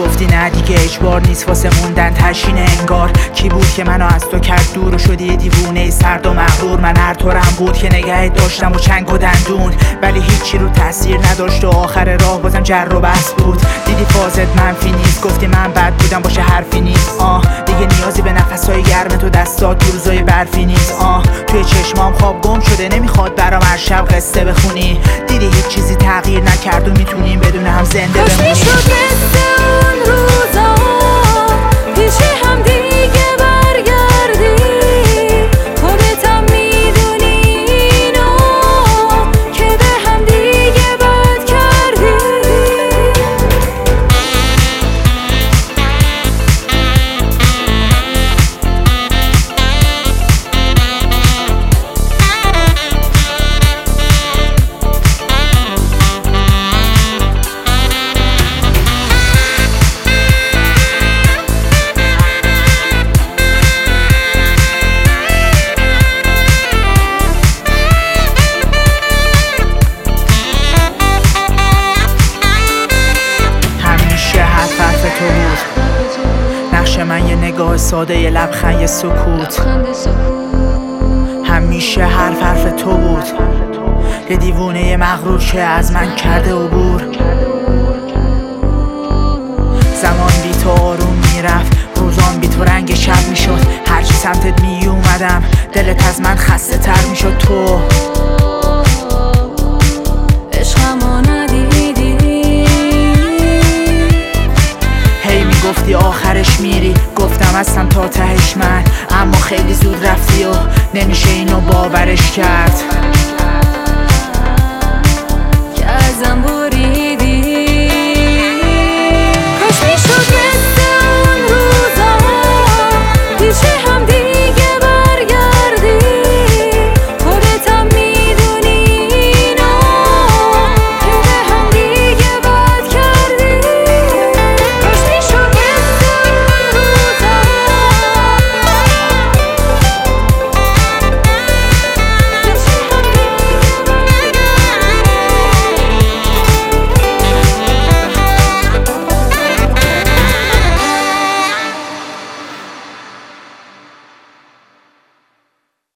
گفتی نه دیگه اجبار نیست واسه موندن تشین انگار. کی بود که منو از تو کرد دور و شدی یه دیوونه سرد و مغرور؟ من هر طورم بود که نگهت داشتم و چنگ و دندون، ولی هیچی رو تاثیر نداشت و آخر راه بازم جر و بحث بود. دیدی فازت منفی نیست، گفتی من بد بودم باشه حرفی نیست. دیگه نیازی به نفسای گرم تو دستات تو روزای برفی نیست. توی چشمام خواب گم شده نمیخواد برام هر شب قصه بخونی. دیدی هیچ چیزی تغییر نکرد و میتونیم بدون هم زنده بمونیم. کاش میشد مثل اون روزا پیش هم دیگه برگردی. خودتم میدونی اینو که به هم دیگه بد کردی. نقش من یه نگاه ساده، یه لبخند، یه سکوت. همیشه حرف حرف تو بود، یه دیوونه یه مغرور که از من کرده عبور. زمان بی تو آروم میرفت، روزان بی تو رنگ شب میشد. هرچی سمتت می اومدم دلت از من خسته تر میشد. تو عشقمو ندیدی، هی میگفتی آخرش میری، گفتم هستم تا تهش من، اما خیلی زود رفتی و نمیشه اینو باورش کرد.